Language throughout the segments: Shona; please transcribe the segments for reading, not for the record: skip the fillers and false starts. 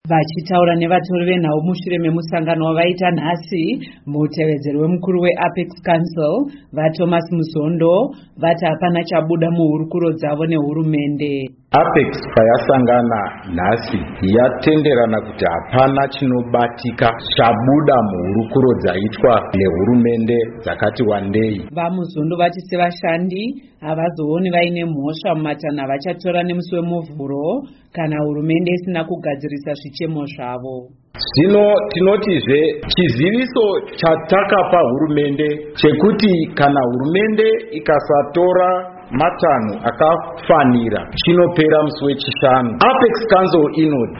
Vachitaura nevatori venhau mushure memusangano wavaita nhasi, mutevedzeri wemukuru weApex Council vaThomas Muzondo vati hapana chabuda muhurukuro dzavo nehurumende. Apex payasangana nhasi yatenderana kuti hapana chinobatika chabuda muhurukuro dzaitwa nehurumende dzakati wandei. VaMuzondo vati sevashandi havazooni vaine mhosva mumatanho vachatora nemusi wemuvhuro kana hurumende isina kugadzirisa zvichemo zvavo. Zvino tinotizve chiziviso chatakapa hurumende chekuti kana hurumende ikasatora matanho akafanira chinopera musi wechishanu. Apex Council inoti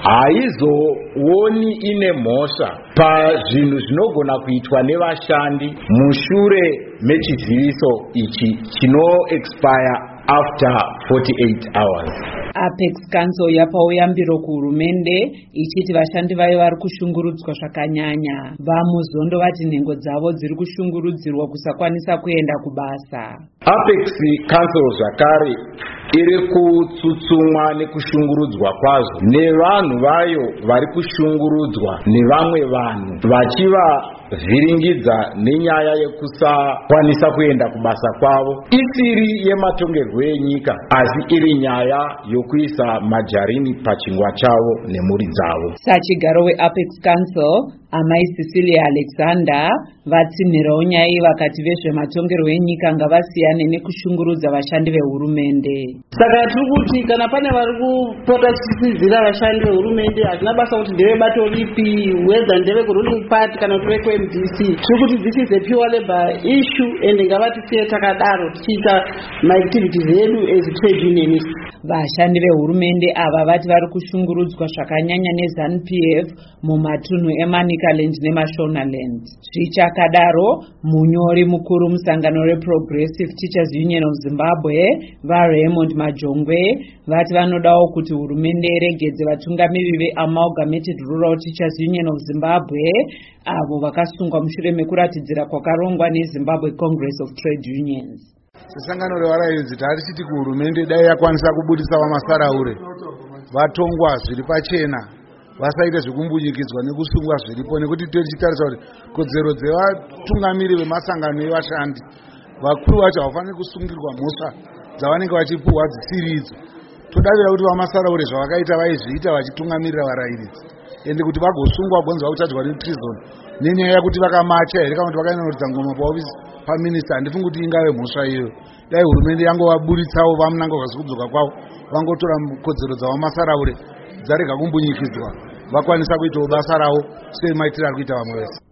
haizooni ine mhosva pazvinhu zvinogona kuitwa nevashandi mushure mechiziviso ichi chinoexpire after 48 hours. Apex Council yapawo yambiro kuhurumende ichiti vashandi vayo vari kushungurudzwa zvakanyanya. VaMuzondo vati nhengo dzavo dziri kushungurudzirwa kusakwanisa kuenda kubasa. Apex Council zvakare iri kutsutsumwa nekushungurudzwa kwazvo nevanhu vayo vari kushungurudzwa nevamwe vanhu vachivavhiringidza nenyaya yekusakwanisa kuenda kubasa kwavo, isiri yematongerwo enyika asi iri nyaya yokuisa majarini pachingwa chavo nemhuri dzavo. Sachigaro weApex Council Amai Cecilia Alexander vatsinhirawo nyaya iyi vakati vezvematongerwo enyika ngavasiyane nekushungurudza vashandi vehurumende. Saka tiri kuti kana pane vari kupota tichisidzira vashandi vehurumende hazvina basa kuti ndevebato ripi, whether ndeve kuruling party kana kuti vekuMDC, tiri kuti this is a pure labor issue and ngavatisiye takadaro tichiita maactivities edu as trade unionists. Vashandi vehurumende ava vati vari kushungurudzwa zvakanyanya neZANU-PF mumatunhu eManicaland neMashonaland. Zvichakadaro, munyori mukuru musangano reProgressive Teachers Union of Zimbabwe vaRaymond Majongwe vati vanodawo kuti hurumende iregedze vatungamiri veAmalgamated Rural Teachers Union of Zimbabwe avo vakasungwa mushure mekuratidzira kwakarongwa neZimbabwe Congress of Trade Unions. Sangano revarairidzi tarichiti kuhurumende dai yakwanisa kubudisa vamasaraure vatongwa zviri pachena, vasaite zvekumbunyikidzwa nekusungwa zviripo, nekuti tichitarisa kuti kodzero dzevatungamiri vemasangano evashandi vakuru vacho havafaniri kusungirwa mhosva dzavanenge vachipuhwa dzisiri idzo. Todavira kuti vamasaraure zvavakaita vaizviita vachitungamirira varairidzi, ende kuti vagosungwa gonzi vakuchatirwa neprison nenyaya yekuti vakamacha here kana kuti vakainorodza ngoma paofisi paminista. Handifungi kuti ingave mhosva iyo. Dai hurumende yangovaburitsawo vamunango vasi kudzoka kwavo, vangotora kodzero dzavamasaraure dzarega kumbunyikidzwa, vakwanisa kuitawo basa ravo semaitiro ari kuita vamwe vese.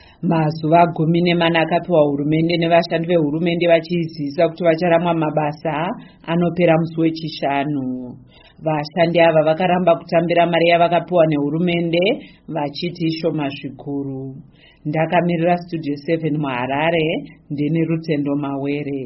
Mazuva 14 akapiwa hurumende nevashandi vehurumende vachiziisa kuti vacharamwa mabasa anopera musi wechishanu. Vashandi ava vakaramba kutambira mari yavakapiwa nehurumende vachiti ishoma zvikuru. Ndakamirira Studio 7 muHarare, ndini Rutendo Mawere.